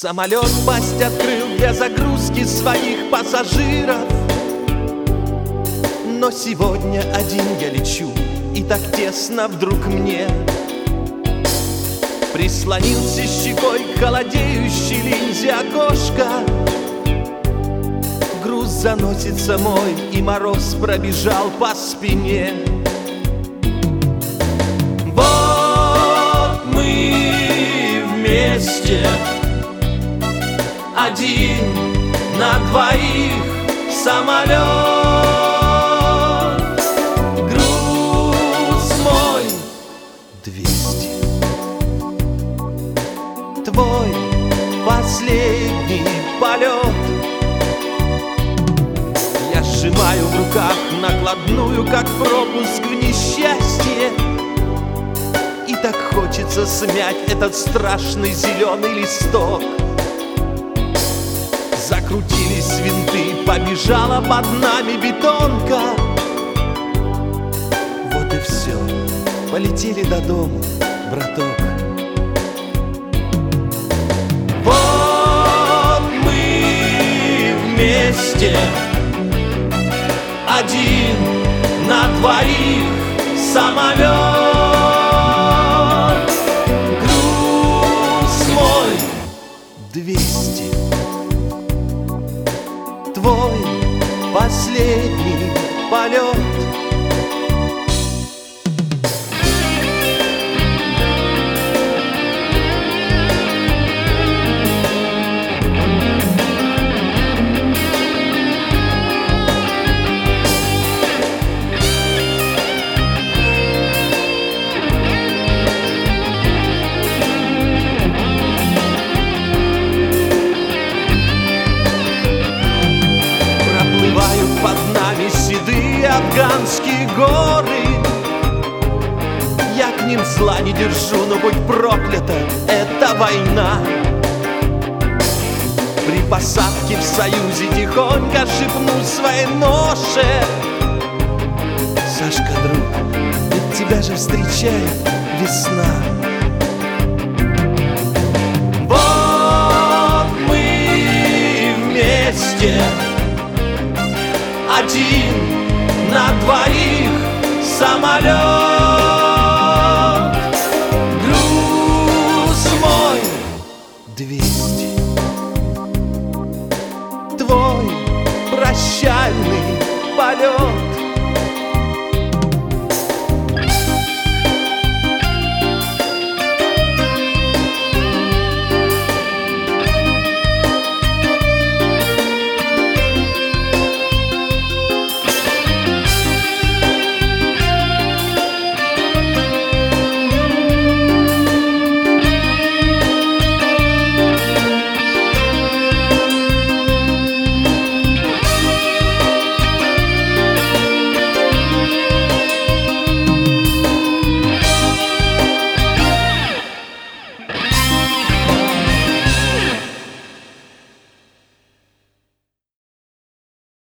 Самолет пасть открыл для загрузки своих пассажиров. Но сегодня один я лечу, и так тесно вдруг мне. Прислонился щекой к холодеющей линзе окошка. Груз заносится мой, и мороз пробежал по спине. Вот мы вместе, один на двоих самолет. Груз мой 200. Твой последний полет. Я сжимаю в руках накладную, как пропуск в несчастье. И так хочется смять этот страшный зеленый листок. Закрутились винты, побежала под нами бетонка. Вот и все, полетели до дома, браток. Вот мы вместе, один на двоих самолет. Груз мой 200. Твой последний полет. Под нами седые афганские горы. Я к ним зла не держу, но будь проклята эта война. При посадке в Союзе тихонько шепну своей ноше: Сашка, друг, ведь тебя же встречает весна. Вот мы вместе, один на двоих самолет. Груз мой 200. Твой прощальный полет.